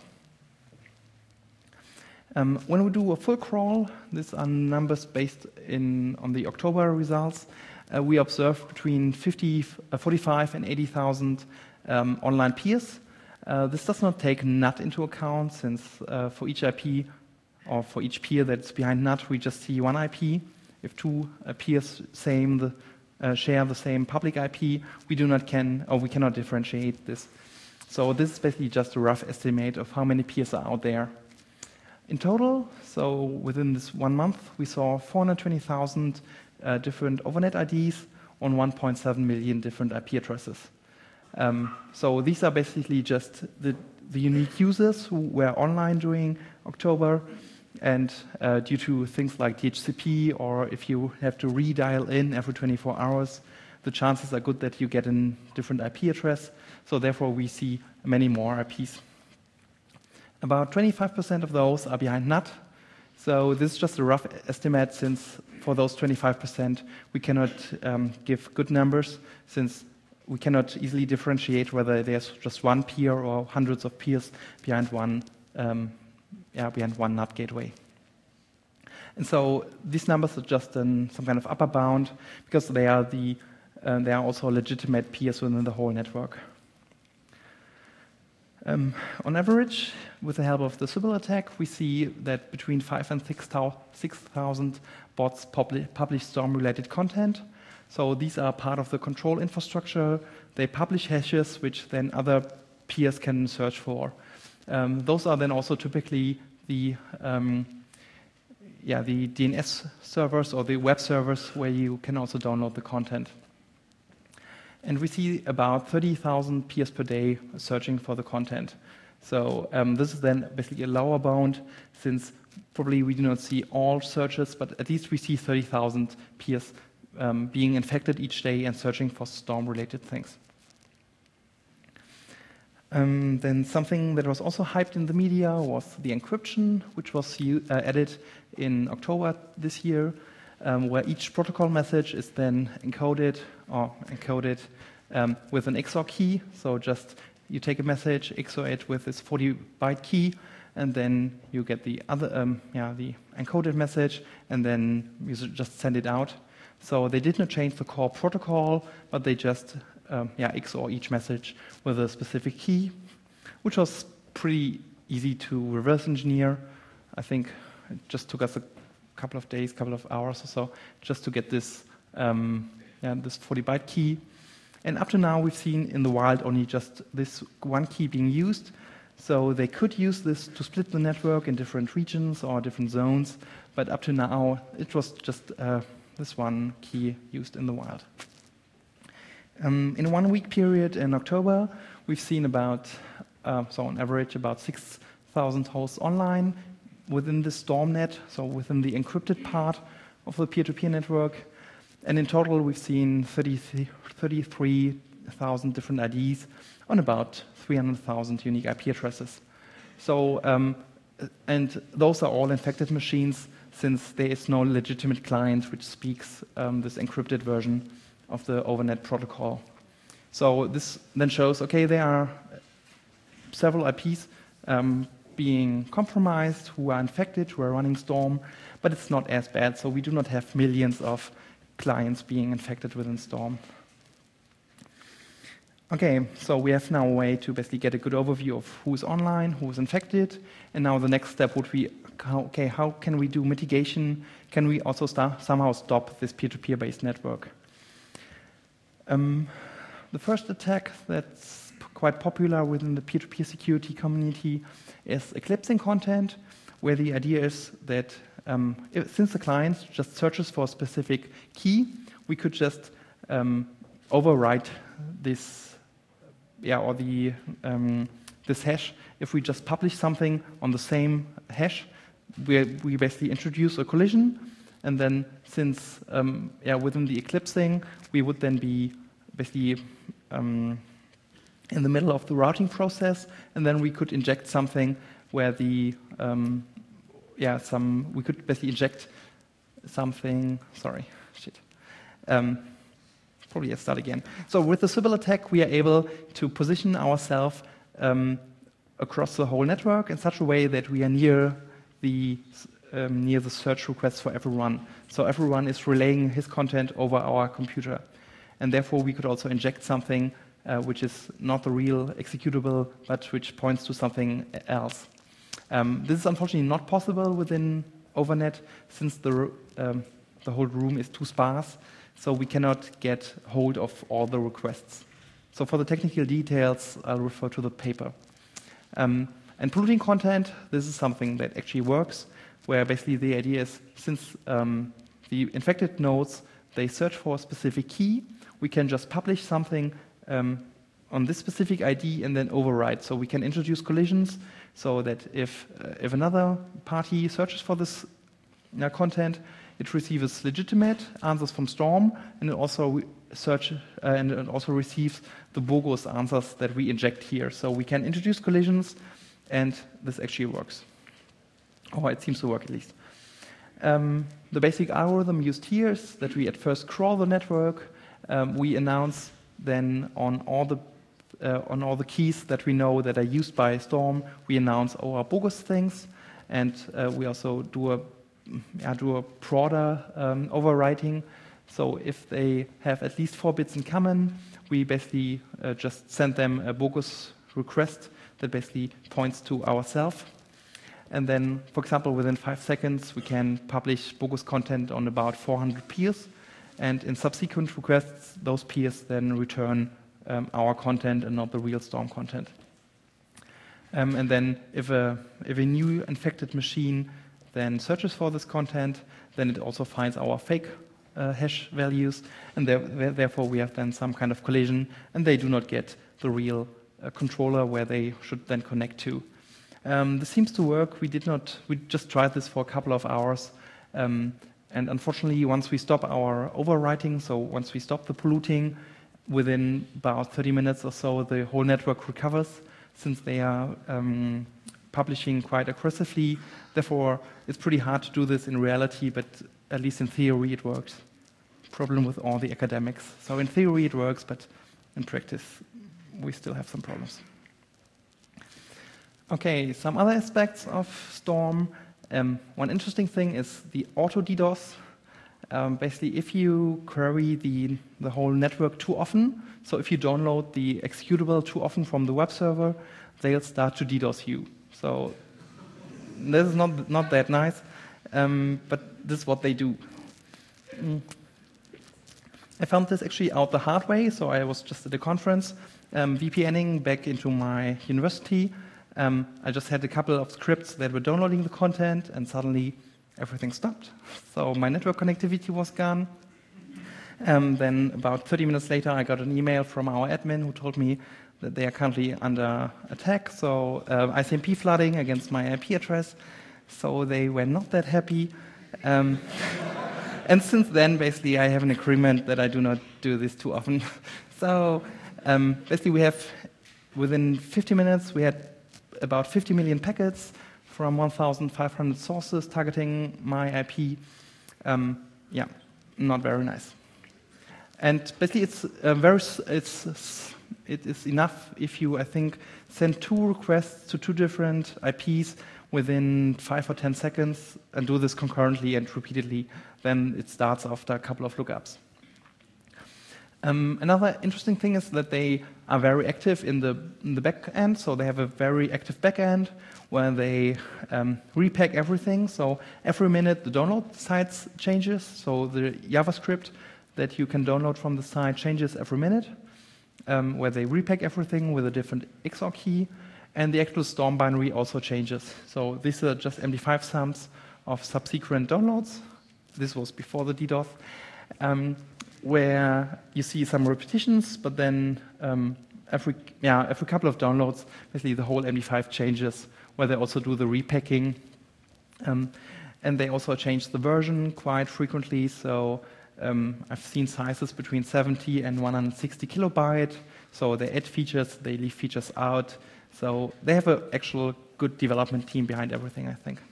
Um, when we do a full crawl, these are numbers based in, on the October results. Uh, we observe between fifty, uh, forty-five and eighty thousand um, online peers. Uh, this does not take N U T into account, since uh, for each I P or for each peer that's behind N U T, we just see one I P. If two uh, peers same the, uh, share the same public I P, we do not can or we cannot differentiate this. So this is basically just a rough estimate of how many peers are out there. In total, so within this one month, we saw four hundred twenty thousand uh, different overnet I Ds on one point seven million different I P addresses. Um, so these are basically just the, the unique users who were online during October, and uh, due to things like D H C P, or if you have to redial in every twenty-four hours, the chances are good that you get a different I P address. So therefore, we see many more I Ps. About twenty-five percent of those are behind N U T. So this is just a rough estimate, since for those twenty-five percent, we cannot um, give good numbers, since we cannot easily differentiate whether there's just one peer or hundreds of peers behind one, um, yeah, behind one N U T gateway. And so these numbers are just in some kind of upper bound, because they are the uh, they are also legitimate peers within the whole network. Um, on average, with the help of the Sybil attack, we see that between five and six thousand bots publi publish Storm-related content. So these are part of the control infrastructure. They publish hashes, which then other peers can search for. Um, those are then also typically the um, yeah the D N S servers or the web servers where you can also download the content. And we see about thirty thousand peers per day searching for the content. So um, this is then basically a lower bound, since probably we do not see all searches, but at least we see thirty thousand peers um, being infected each day and searching for Storm-related things. Um, then something that was also hyped in the media was the encryption, which was uh, added in October this year. Um, where each protocol message is then encoded or encoded um, with an X O R key. So just you take a message, X O R it with this forty byte key, and then you get the other, um, yeah, the encoded message, and then you just send it out. So they did not change the core protocol, but they just um, yeah, X O R each message with a specific key, which was pretty easy to reverse engineer. I think it just took us a couple of days, couple of hours or so, just to get this um, yeah, this forty byte key. And up to now, we've seen in the wild only just this one key being used. So they could use this to split the network in different regions or different zones, but up to now, it was just uh, this one key used in the wild. Um, in a one-week period in October, we've seen about, uh, so on average, about six thousand hosts online within the StormNet, so within the encrypted part of the peer-to-peer network. And in total, we've seen thirty-three thousand different I Ds on about three hundred thousand unique I P addresses. So, um, and those are all infected machines, since there is no legitimate client which speaks um, this encrypted version of the overnet protocol. So this then shows, okay, there are several I Ps um, being compromised, who are infected, who are running Storm, but it's not as bad. So we do not have millions of clients being infected within Storm. Okay, so we have now a way to basically get a good overview of who's online, who's infected, and now the next step would be, okay, how can we do mitigation? Can we also start, somehow stop this peer-to-peer based network? Um, the first attack that's quite popular within the peer-to-peer security community is eclipsing content, where the idea is that um, if, since the client just searches for a specific key, we could just um, overwrite this, yeah, or the um, this hash. If we just publish something on the same hash, we we basically introduce a collision, and then since um, yeah within the eclipsing, we would then be basically um, in the middle of the routing process, and then we could inject something where the um, yeah some we could basically inject something. Sorry, shit. Um, Probably let's start again. So with the Sybil attack, we are able to position ourselves um, across the whole network in such a way that we are near the um, near the search requests for everyone. So everyone is relaying his content over our computer, and therefore we could also inject something uh, which is not the real executable, but which points to something else. Um, this is unfortunately not possible within Overnet, since the um, the whole room is too sparse. So we cannot get hold of all the requests. So for the technical details, I'll refer to the paper. Um, and polluting content, this is something that actually works, where basically the idea is, since um, the infected nodes, they search for a specific key, we can just publish something um, on this specific I D and then override. So we can introduce collisions, so that if, uh, if another party searches for this uh, content, it receives legitimate answers from Storm, and it also search uh, and it also receives the bogus answers that we inject here. So we can introduce collisions, and this actually works, or it seems to work at least. Um, the basic algorithm used here is that we at first crawl the network. Um, we announce then on all the uh, on all the keys that we know that are used by Storm, we announce our bogus things, and uh, we also do a Yeah, do a broader um, overwriting. So if they have at least four bits in common, we basically uh, just send them a bogus request that basically points to ourselves. And then, for example, within five seconds, we can publish bogus content on about four hundred peers. And in subsequent requests, those peers then return um, our content and not the real Storm content. Um, and then if a, if a new infected machine then searches for this content, then it also finds our fake uh, hash values, and there, therefore we have then some kind of collision, and they do not get the real uh, controller where they should then connect to. Um, this seems to work. We did not. We just tried this for a couple of hours, um, and unfortunately, once we stop our overwriting, so once we stop the polluting, within about thirty minutes or so, the whole network recovers, since they are um, publishing quite aggressively. Therefore, it's pretty hard to do this in reality, but at least in theory it works. Problem with all the academics. So in theory it works, but in practice we still have some problems. Okay, some other aspects of Storm. Um, one interesting thing is the auto DDoS. Um, basically, if you query the, the whole network too often, so if you download the executable too often from the web server, they'll start to DDoS you. So this is not not that nice, um, but this is what they do. Mm. I found this actually out the hard way. So I was just at a conference, um, VPNing back into my university, Um, I just had a couple of scripts that were downloading the content, and suddenly everything stopped. So my network connectivity was gone. Um, then about thirty minutes later, I got an email from our admin who told me that they are currently under attack, so uh, I C M P flooding against my I P address. So they were not that happy. Um, and since then, basically, I have an agreement that I do not do this too often. So um, basically, we have, within fifty minutes, we had about fifty million packets from one thousand five hundred sources targeting my I P. Um, yeah, not very nice. And basically, it's uh, very, it's, it is enough if you, I think, send two requests to two different I Ps within five or ten seconds and do this concurrently and repeatedly. Then it starts after a couple of lookups. Um, another interesting thing is that they are very active in the, in the back end. So they have a very active back end where they um, repack everything. So every minute the download sites changes. So the JavaScript that you can download from the site changes every minute, um, where they repack everything with a different X O R key. And the actual Storm binary also changes. So these are just M D five sums of subsequent downloads. This was before the DDoS. Um, where you see some repetitions, but then um, every yeah every couple of downloads, basically the whole M D five changes, where they also do the repacking. Um, and they also change the version quite frequently, so um, I've seen sizes between seventy and one hundred sixty kilobyte, so they add features, they leave features out, so they have an actual good development team behind everything, I think.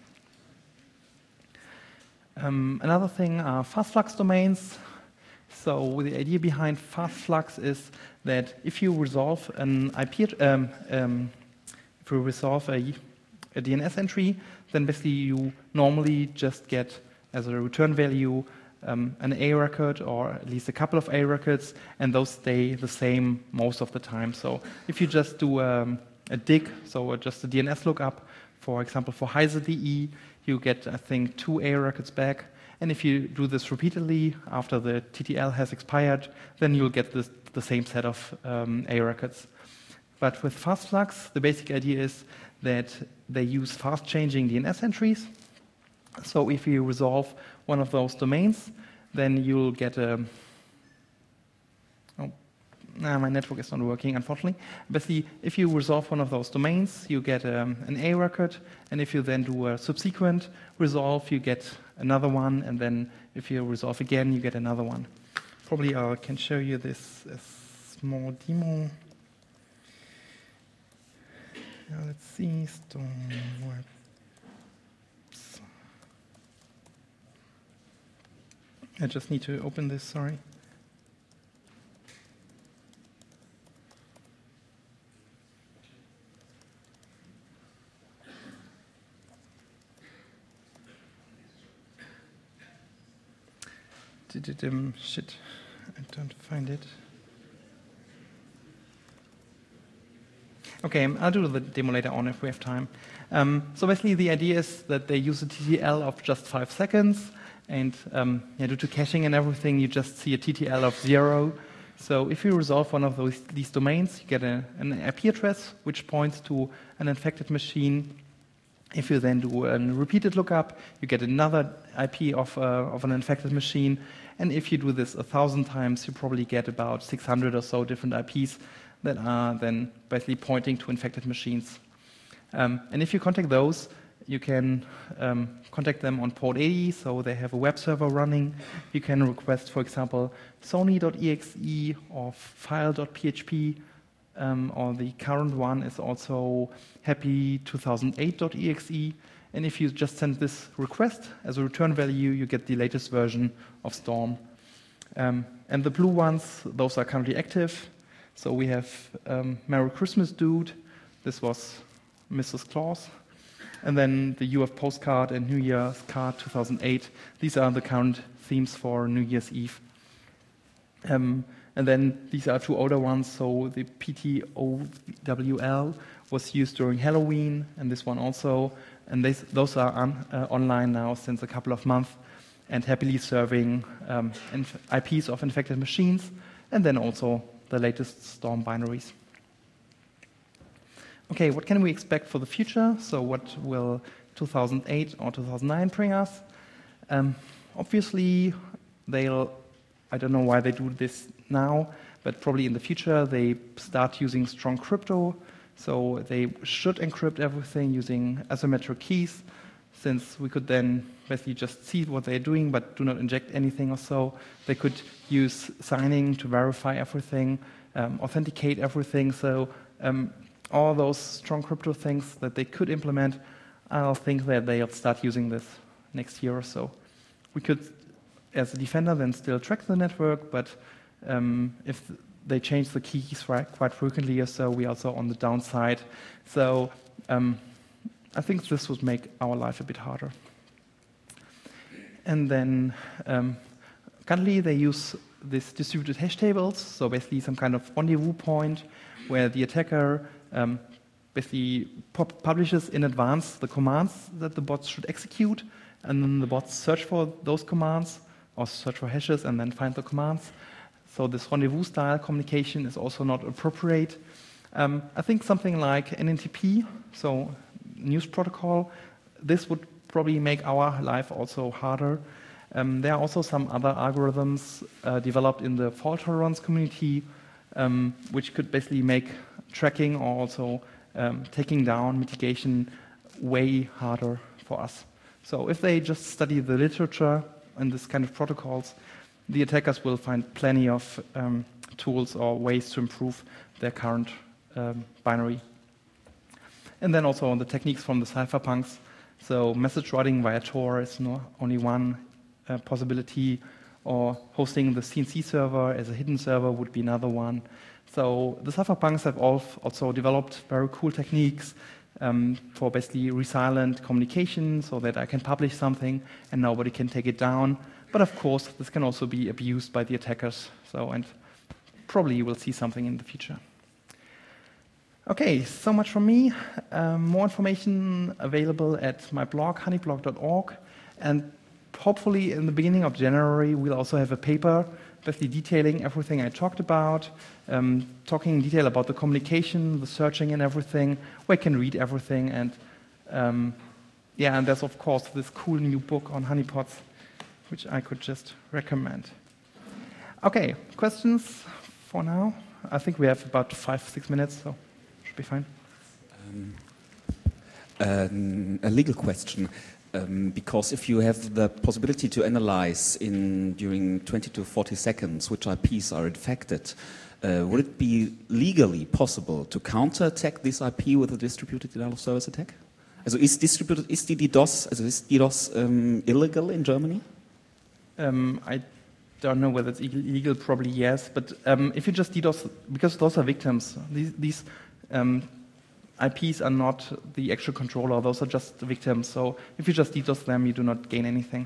Um, another thing are fastflux domains. So the idea behind fastflux is that if you resolve an I P, um, um, if you resolve a, a D N S entry, then basically you normally just get as a return value um, an A record or at least a couple of A records, and those stay the same most of the time. So if you just do um, a dig, so just a D N S lookup, for example, for Heise D E, you get, I think, two A records back. And if you do this repeatedly after the T T L has expired, then you'll get this, the same set of um, A records. But with fastflux, the basic idea is that they use fast-changing D N S entries. So if you resolve one of those domains, then you'll get a... Oh, nah, my network is not working, unfortunately. Basically, if you resolve one of those domains, you get um, an A record, and if you then do a subsequent resolve, you get another one, and then if you resolve again, you get another one. Probably I can show you this a small demo. Now let's see, Storm Webs. I just need to open this, sorry. Did it, um, shit, I don't find it. Okay, I'll do the demo later on if we have time. Um, so basically the idea is that they use a T T L of just five seconds, and um, yeah, due to caching and everything, you just see a T T L of zero. So if you resolve one of those, these domains, you get a, an I P address which points to an infected machine. If you then do a repeated lookup, you get another I P of, uh, of an infected machine. And if you do this a thousand times, you probably get about six hundred or so different I Ps that are then basically pointing to infected machines. Um, and if you contact those, you can um, contact them on port eighty, so they have a web server running. You can request, for example, Sony dot E X E or file dot P H P. Um, or the current one is also happy two thousand eight dot E X E. And if you just send this request as a return value, you get the latest version of Storm. Um, and the blue ones, those are currently active. So we have um, Merry Christmas Dude. This was Missus Claus. And then the U F Postcard and New Year's Card two thousand eight. These are the current themes for New Year's Eve. Um, And then these are two older ones, so the P T O W L was used during Halloween, and this one also. And this, those are on, uh, online now since a couple of months, and happily serving um, I Ps of infected machines, and then also the latest Storm binaries. okay, what can we expect for the future? So what will two thousand eight or two thousand nine bring us? Um, obviously, they'll, I don't know why they do this now, but probably in the future they start using strong crypto. So they should encrypt everything using asymmetric keys, since we could then basically just see what they're doing but do not inject anything or so. They could use signing to verify everything, um, authenticate everything. So um, all those strong crypto things that they could implement, I'll think that they'll start using this next year or so. We could, as a defender, then still track the network, but um, if they change the keys right, quite frequently or so, we also on the downside. So um, I think this would make our life a bit harder. And then um, currently they use these distributed hash tables, so basically some kind of rendezvous point where the attacker um, basically pop publishes in advance the commands that the bots should execute, and then the bots search for those commands or search for hashes and then find the commands. So this rendezvous style communication is also not appropriate. Um, I think something like N N T P, so news protocol, this would probably make our life also harder. Um, there are also some other algorithms uh, developed in the fault tolerance community, um, which could basically make tracking or also um, taking down mitigation way harder for us. So if they just study the literature and this kind of protocols, the attackers will find plenty of um, tools or ways to improve their current um, binary. And then also on the techniques from the cypherpunks. So message routing via Tor is no, only one uh, possibility, or hosting the C N C server as a hidden server would be another one. So the cypherpunks have all also developed very cool techniques um, for basically resilient communication, so that I can publish something and nobody can take it down. But of course, this can also be abused by the attackers. So, and probably you will see something in the future. Okay, so much from me. Um, more information available at my blog, honeyblog dot org. And hopefully in the beginning of January, we'll also have a paper basically detailing everything I talked about, um, talking in detail about the communication, the searching and everything, where you can read everything. And um, yeah, and there's of course this cool new book on honeypots, which I could just recommend. Okay, questions for now? I think we have about five, six minutes, so should be fine.
Um, um, a legal question, um, because if you have the possibility to analyze in during twenty to forty seconds which I Ps are infected, uh, would it be legally possible to counterattack this I P with a distributed denial of service attack? Also is distributed, is die DDoS, also is DDoS um, illegal in Germany?
Um, I don't know whether it's illegal, probably yes, but um, if you just DDoS, because those are victims, these, these um, I Ps are not the actual controller, those are just the victims, so if you just DDoS them, you do not gain anything.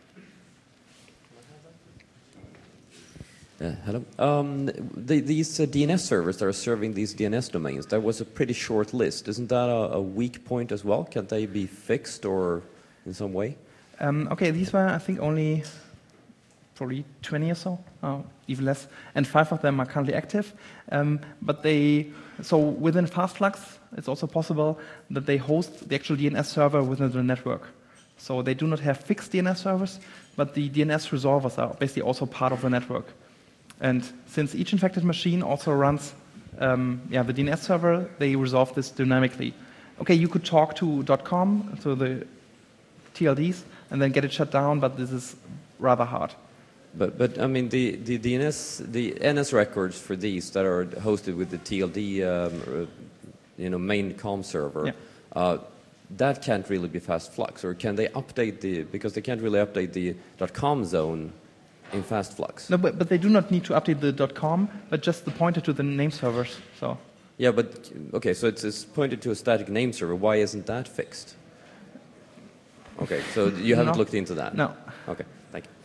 Uh, hello. Um, the, these uh, D N S servers that are serving these D N S domains, that was a pretty short list. Isn't that a, a weak point as well? Can they be fixed or in some way? Um,
okay, these were, I think, only probably twenty or so, uh, even less, and five of them are currently active. Um, but they, so within Fastflux, it's also possible that they host the actual D N S server within the network. So they do not have fixed D N S servers, but the D N S resolvers are basically also part of the network. And since each infected machine also runs um, yeah, the D N S server, they resolve this dynamically. Okay, you could talk to .com, to the T L Ds, and then get it shut down, but this is rather hard.
But, but I mean, the, the D N S, the N S records for these that are hosted with the T L D, um, you know, main com server, yeah. uh, that can't really be fast flux, or can they update the, because they can't really update the .com zone in fast flux?
No, but, but they do not need to update the .com, but just the pointer to the name servers. So.
Yeah, but okay, so it's, it's pointed to a static name server. Why isn't that fixed? Okay, so you haven't
no.
looked into that?
No.
Okay, thank you.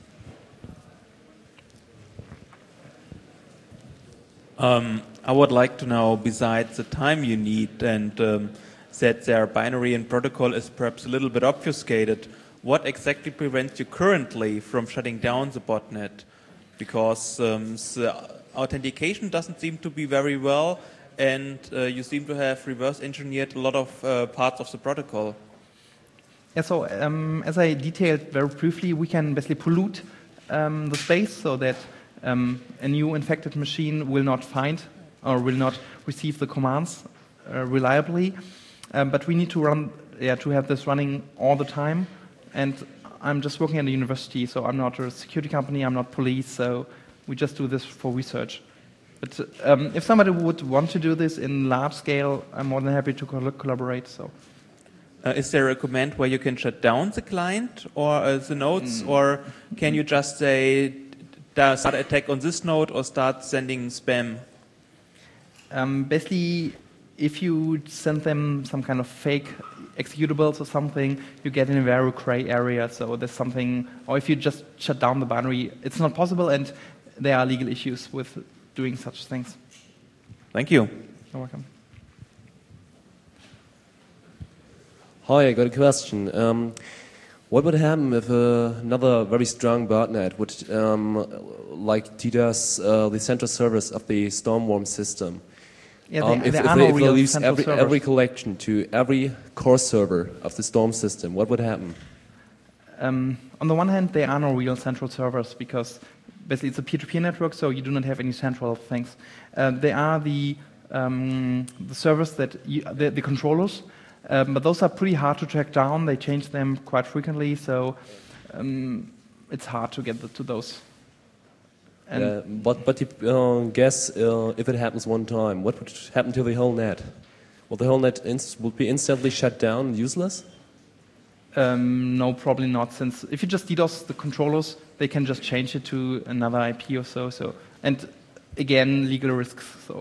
Um, I would like to know, besides the time you need and um, that their binary and protocol is perhaps a little bit obfuscated, what exactly prevents you currently from shutting down the botnet? Because um, the authentication doesn't seem to be very well, and uh, you seem to have reverse engineered a lot of uh, parts of the protocol.
Yeah, so um, as I detailed very briefly, we can basically pollute um, the space so that um, a new infected machine will not find or will not receive the commands uh, reliably. Um, but we need to run, yeah, to have this running all the time. And I'm just working at a university, so I'm not a security company, I'm not police, so we just do this for research. But um, if somebody would want to do this in large scale, I'm more than happy to col collaborate. So.
Uh, is there a command where you can shut down the client or uh, the nodes, mm. or can you just say start an attack on this node or start sending spam?
Um, basically, if you send them some kind of fake executables or something, you get in a very gray area. So there's something, or if you just shut down the binary, it's not possible, and there are legal issues with doing such things.
Thank you.
You're welcome.
Hi, I got a question. Um, what would happen if uh, another very strong botnet would, um, like DDoS, uh, the central servers of the Stormworm system?
Yeah,
um,
they,
if,
there
if
are
they,
no
if they
real
lose
central
every,
servers.
every collection to every core server of the Storm system, what would happen?
Um, on the one hand, there are no real central servers because basically it's a peer-to-peer network, so you do not have any central things. Uh, there are the, um, the servers that you, the, the controllers. Um, but those are pretty hard to track down. They change them quite frequently, so um, it's hard to get the, to those. And
uh, but but you uh, guess uh, if it happens one time, what would happen to the whole net? Will the whole net inst would be instantly shut down, useless?
Um, no, probably not. Since if you just DDoS the controllers, they can just change it to another I P or so. So and again, legal risks. So.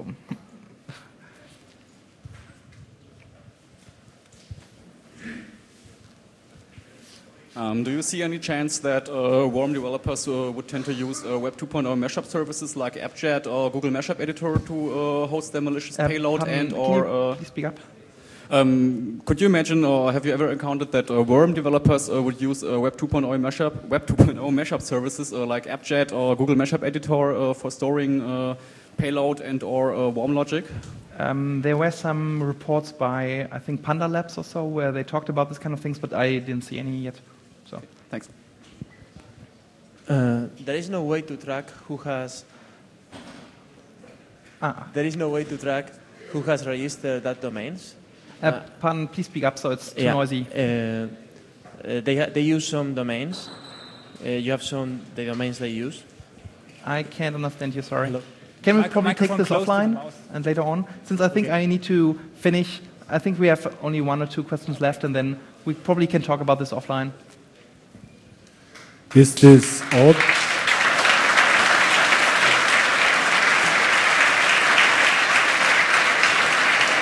Um, do you see any chance that uh, Worm developers uh, would tend to use uh, Web two point oh mashup services like AppJet or Google Mashup Editor to uh, host their malicious
uh,
payload?
Pardon,
And or uh,
please speak up.
Um, could you imagine, or have you ever encountered that uh, Worm developers uh, would use uh, Web two point oh mashup, Web two point oh mashup services uh, like AppJet or Google Mashup Editor uh, for storing uh, payload and or uh, Worm logic?
Um, there were some reports by I think Panda Labs or so where they talked about this kind of things, but I didn't see any yet. So
thanks.
Uh, there is no way to track who has.
Ah.
There is no way to track who has registered that domains.
Uh, uh, pardon, please speak up so it's too
yeah,
noisy.
Uh, uh, they ha they use some domains. Uh, you have shown the domains they use.
I can't understand you. Sorry.
Hello.
Can we
Mic
probably take this offline and later on? Since I think okay. I need to finish. I think we have only one or two questions left, and then we probably can talk about this offline.
Is this all?